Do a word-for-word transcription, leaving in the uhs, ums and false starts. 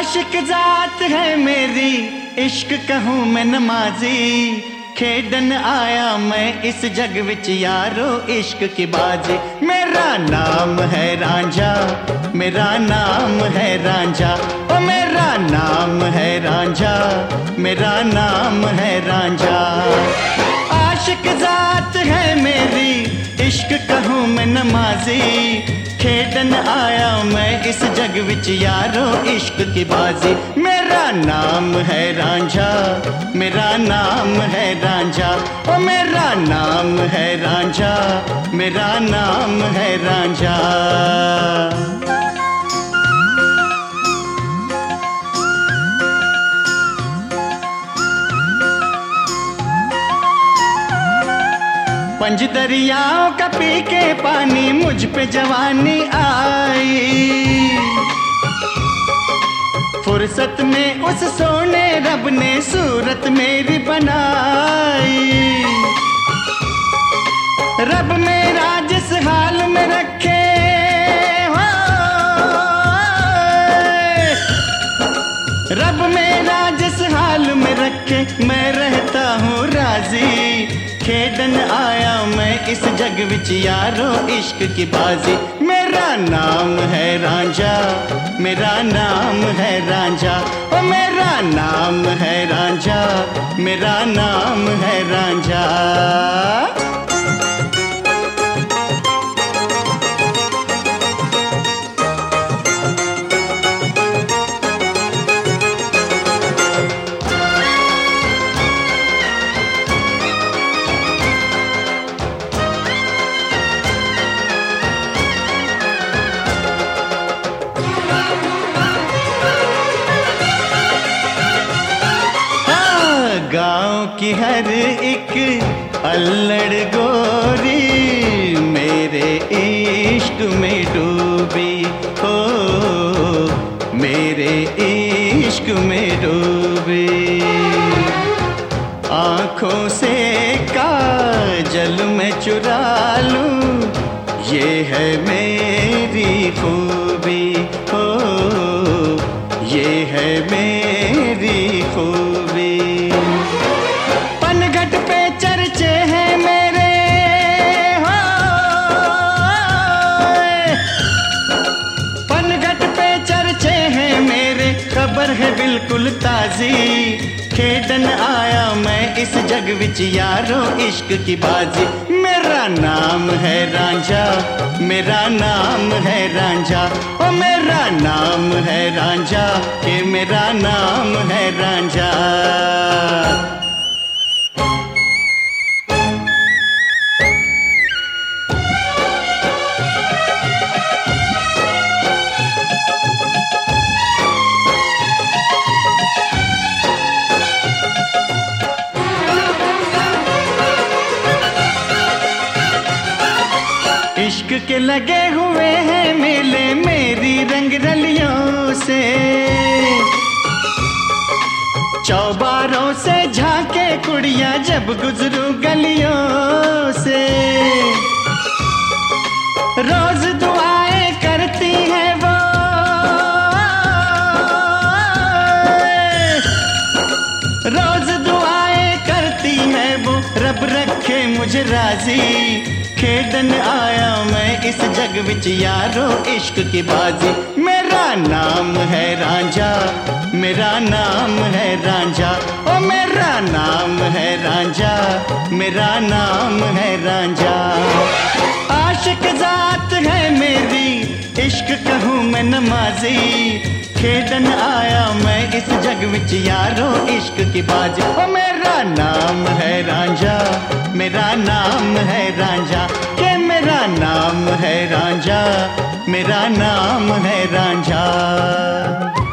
आशिक जात है मेरी, इश्क कहूँ मैं नमाजी, खेडन आया मैं इस जग विच यारो इश्क की बाजी। मेरा नाम है रांझा, मेरा नाम है रांझा, ओ मेरा नाम है रांझा, मेरा नाम है रांझा। आशिक जात है मेरी, इश्क कहूँ मैं नमाजी, खेडन आया मैं इस जग विच यारो इश्क की बाजी। मेरा नाम है रांझा, मेरा नाम है रांझा, ओ मेरा नाम है रांझा, मेरा नाम है रांझा। पंज दरियाओं का पी के पानी मुझ पे जवानी आई, फुर्सत में उस सोने रब ने सूरत मेरी बनाई। रब मेरा जिस हाल में रखे हो, रब मेरा जिस हाल में रखे मैं रहता हूँ राजी। खेडन आया मैं इस जग विच यारो इश्क की बाजी। मेरा नाम है रांझा, मेरा नाम है रांझा, ओ मेरा नाम है रांझा, मेरा नाम है रांझा। गाँव की हर एक अल्लड़ गोरी मेरे इश्क में डूबी हो, मेरे इश्क में डूबी। आँखों से काजल मैं चुरा लूं, ये है मेरी खूबी हो, ये है मेरी खूबी। पनघट पे चर्चे हैं मेरे हो, पनघट पे चर्चे हैं मेरे, खबर है बिल्कुल ताजी। खेडन आया मैं इस जग विच यारो इश्क की बाजी। मेरा नाम है रांझा, मेरा नाम है रांझा, ओ मेरा नाम है रांझा, के मेरा नाम है रांझा। इश्क के लगे हुए हैं मेले मेरी रंग रलियों से, चौबारों से झांके कुड़ियां जब गुजरूं गलियों से। रोज दुआएं करती हैं वो, रोज दुआएं करती हैं वो, रब रखे मुझे राजी। खेडन आया मैं इस जग विच यारो इश्क की बाजी। मेरा नाम है रांझा, मेरा नाम है रांझा, ओ मेरा नाम है रांझा, मेरा नाम है रांझा। आशिक जात है मेरी, इश्क कहूँ मैं नमाजी। खेडन आया मैं इस जग विच यारो इश्क की बाजी। ओ मेरा नाम है रांझा, मेरा नाम है रांझा, के मेरा नाम है रांझा, मेरा नाम है रांझा।